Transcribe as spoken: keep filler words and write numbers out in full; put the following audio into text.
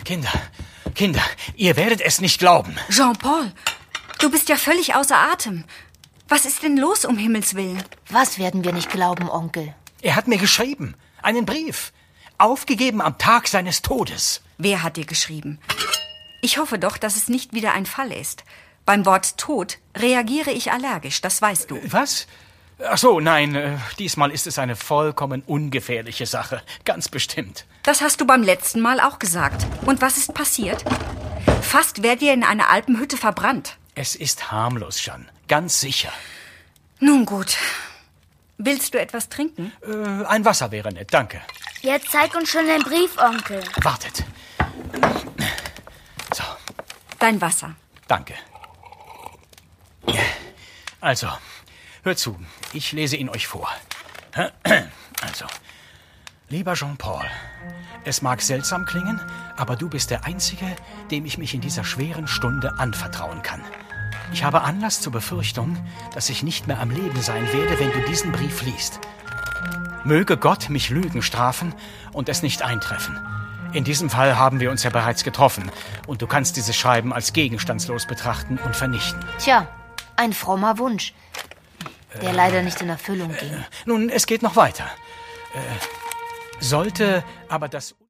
Kinder, Kinder, ihr werdet es nicht glauben. Jean-Paul, du bist ja völlig außer Atem. Was ist denn los, um Himmels Willen? Was werden wir nicht glauben, Onkel? Er hat mir geschrieben, einen Brief, aufgegeben am Tag seines Todes. Wer hat dir geschrieben? Ich hoffe doch, dass es nicht wieder ein Fall ist. Beim Wort Tod reagiere ich allergisch, das weißt du. Was? Ach so, nein, äh, diesmal ist es eine vollkommen ungefährliche Sache, ganz bestimmt. Das hast du beim letzten Mal auch gesagt. Und was ist passiert? Fast werdet ihr in einer Alpenhütte verbrannt. Es ist harmlos, Jeanne, ganz sicher. Nun gut. Willst du etwas trinken? Äh, ein Wasser wäre nett, danke. Jetzt zeig uns schon den Brief, Onkel. Wartet. So, Dein Wasser. danke. Also, hört zu, ich lese ihn euch vor. Also, lieber Jean-Paul, es mag seltsam klingen, aber du bist der Einzige, dem ich mich in dieser schweren Stunde anvertrauen kann. Ich habe Anlass zur Befürchtung, dass ich nicht mehr am Leben sein werde, wenn du diesen Brief liest. Möge Gott mich Lügen strafen und es nicht eintreffen. In diesem Fall haben wir uns ja bereits getroffen und du kannst dieses Schreiben als gegenstandslos betrachten und vernichten. Tja, ein frommer Wunsch, der äh, leider nicht in Erfüllung ging. Äh, nun, es geht noch weiter. Äh, sollte aber das...